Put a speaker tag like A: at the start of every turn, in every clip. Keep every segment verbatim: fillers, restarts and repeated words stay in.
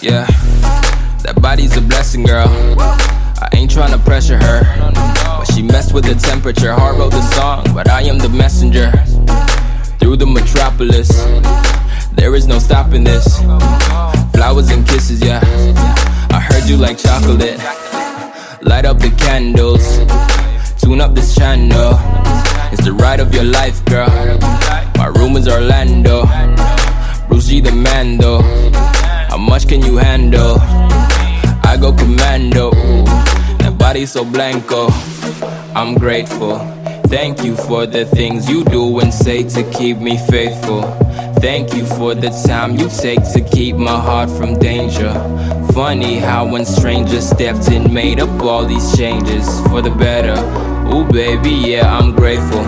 A: Yeah, that body's a blessing, girl. I ain't tryna pressure her, but she messed with the temperature. Heart wrote the song, but I am the messenger. Through the metropolis, there is no stopping this. Flowers and kisses, yeah. I heard you like chocolate. Light up the candles, tune up this channel. It's the ride of your life, girl. My room is Orlando, Bruce G the Mando. How much can you handle? I go commando. That body so blanco. I'm grateful. Thank you for the things you do and say to keep me faithful. Thank you for the time you take to keep my heart from danger. Funny how when strangers stepped in, made up all these changes for the better. Ooh baby, yeah, I'm grateful.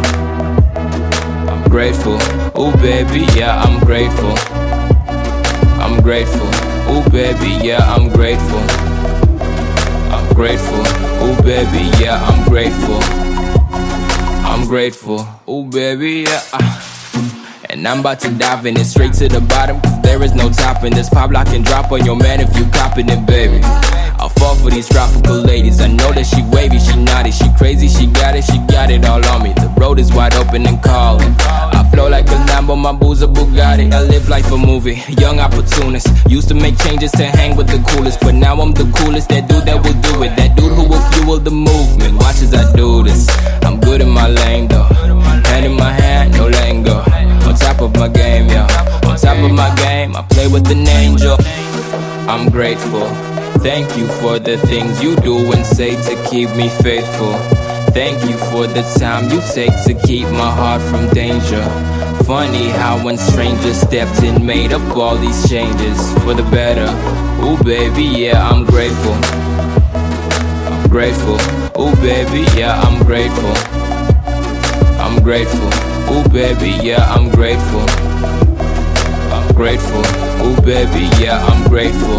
A: I'm grateful. Ooh baby, yeah, I'm grateful. I'm grateful. Ooh baby, yeah, I'm grateful. I'm grateful. Ooh baby, yeah, I'm grateful. I'm grateful. Ooh baby, yeah. And I'm about to dive in it straight to the bottom, cause there is no topping this. Pop lock and drop on your man if you copping it, baby. I'll fall for these tropical ladies. I know that she wavy, she naughty, she crazy, she got it, she got it all on me. The road is wide open and calling. I flow like a Lambo, my boo's a Bugatti. I live like a movie, young opportunist. Used to make changes to hang with the coolest, but now I'm the coolest. That dude that will do it, that dude who will fuel the movement. Watch as I do this. I'm good in my lane though. Hand in my hand, no letting go. On top of my game, yo. On top of my game, I play with an angel. I'm grateful. Thank you for the things you do and say to keep me faithful. Thank you for the time you take to keep my heart from danger. Funny how when strangers stepped in, made up all these changes for the better. Ooh baby, yeah, I'm grateful. I'm grateful. Ooh baby, yeah, I'm grateful. I'm grateful. Ooh baby, yeah, I'm grateful. I'm grateful. Ooh baby, yeah, I'm grateful.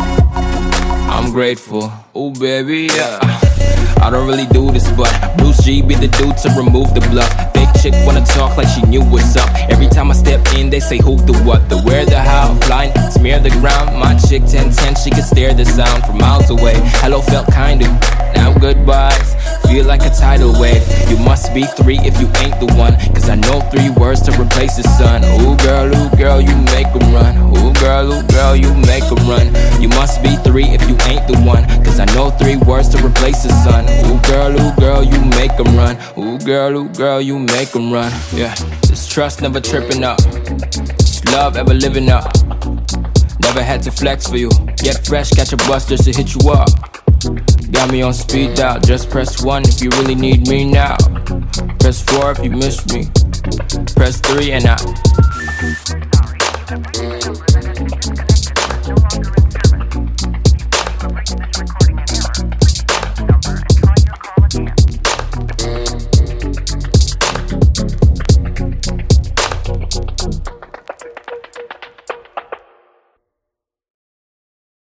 A: I'm grateful. Ooh baby, yeah. I don't really do this, but Bruce G be the dude to remove the bluff. Fake chick wanna talk like she knew what's up. Every time I step in, they say who, the what, the where, the how. Flying, smear the ground. My chick ten ten, she can stare the sound from miles away. Hello felt kinda, now goodbyes feel like a tidal wave. You must be three if you ain't the one, cause I know three words to replace the sun. Ooh girl, ooh girl, you make 'em run. Ooh girl, ooh girl, you make 'em run. You must be three if you ain't the one, cause I know three words to replace the sun. Ooh girl, ooh girl, you make 'em run. Ooh girl, ooh girl, you make 'em run. Yeah, this trust never tripping up, this love ever living up. Never had to flex for you. Get fresh, catch a bus just to hit you up. Got me on speed dial, just press one if you really need me now. Press four if you miss me. Press three and I